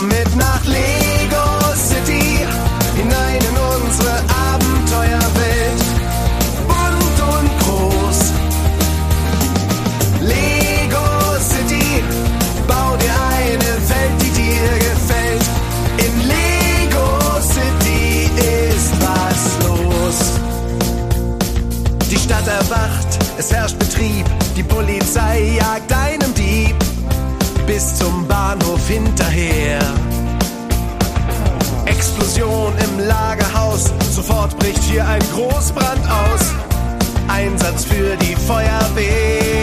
mit nach Lego City, hinein in unsere Abenteuerwelt. Bunt und groß. Lego City, bau dir eine Welt, die dir gefällt. In Lego City ist was los. Die Stadt erwacht, es herrscht Betrieb, die Polizei jagt einem Dieb bis zum Bahnhof hinterher. Explosion im Lagerhaus, sofort bricht hier ein Großbrand aus. Einsatz für die Feuerwehr.